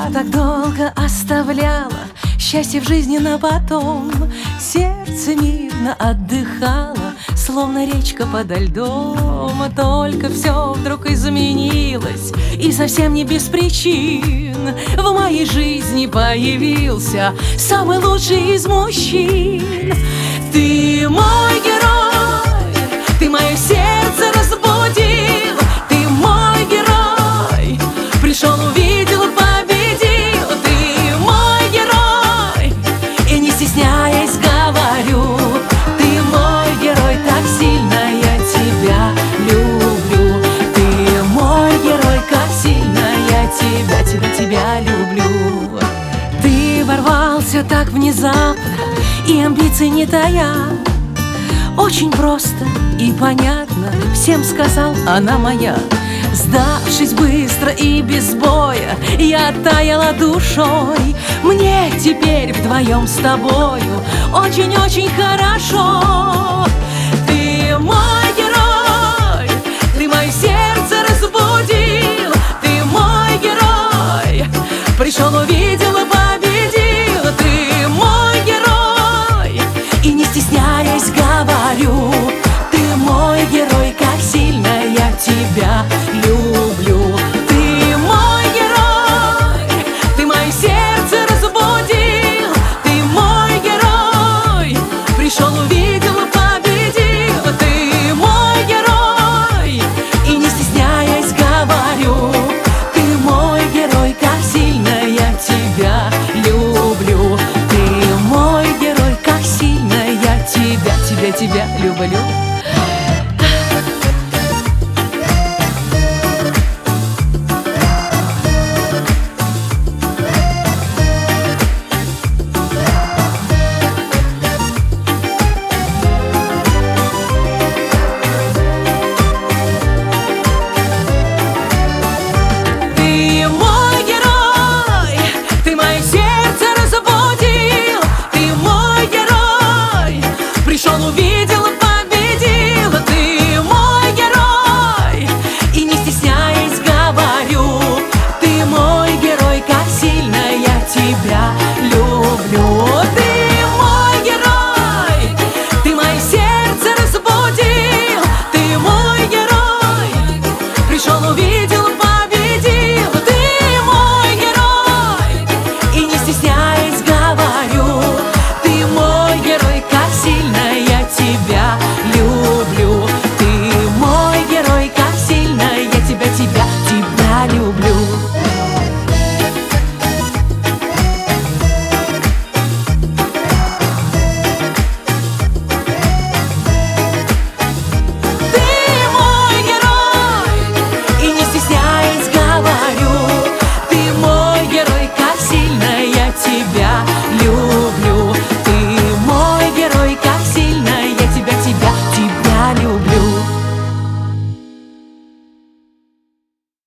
Я так долго оставляла счастье в жизни на потом. Сердце мирно отдыхало, словно речка подо льдом. А только все вдруг изменилось, и совсем не без причин. В моей жизни появился самый лучший из мужчин. Ты мой герой, ты мое сердце разбудил. Ты мой герой, пришел, увидел, победил. Ты мой герой, и не стесняясь говорю: ты мой герой, так сильно я тебя люблю. Ты мой герой, как сильно я тебя люблю. Ты ворвался так внезапно, и амбиций не тая. Очень просто и понятно всем сказал: она моя. Сдавшись быстро и без боя, я таяла душой. Мне теперь вдвоем с тобою очень-очень хорошо. Ты мой герой, ты мое сердце разбудил. Ты мой герой, пришел, увидел и победил. Ты мой герой, и не стесняясь говорю: ты мой герой, как сильно я тебя люблю. Ты мой герой, ты мое сердце разбудил. Ты мой герой, пришел, увидел и победил. Ты мой герой, и не стесняясь говорю: ты мой герой, как сильно я тебя люблю. Ты мой герой, как сильно я тебя люблю. Увидел и победил. Ты мой герой, и не стесняясь говорю: ты мой герой, как сильно я тебя люблю. Ты мой герой, ты мое сердце разбудил. Ты мой герой, пришел, увидел и победил. Ты мой герой, и не стесняясь говорю: ты мой герой, как сильно я тебя люблю. Ты мой герой, как сильно я тебя люблю. Ты мой герой, и не стесняясь говорю: ты мой герой, как сильно я тебя люблю.